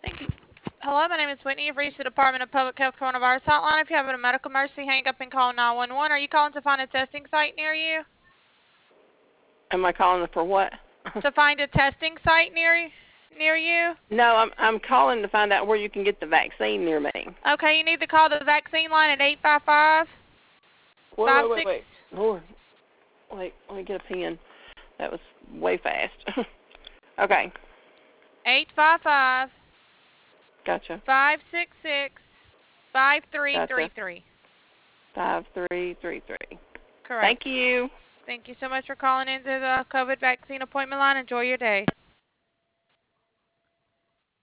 Thank you. Hello, my name is Whitney. You've reached the Department of Public Health Coronavirus Hotline. If you have a medical emergency, hang up and call 911. Are you calling to find a testing site near you? Am I calling for what? To find a testing site near you? No, I'm calling to find out where you can get the vaccine near me. Okay, you need to call the vaccine line at 855 Wait. Lord. Wait, let me get a pen. That was way fast. Okay. 855 Gotcha. 566 Gotcha. 5333. 5333. Correct. Thank you. Thank you so much for calling into the COVID vaccine appointment line. Enjoy your day.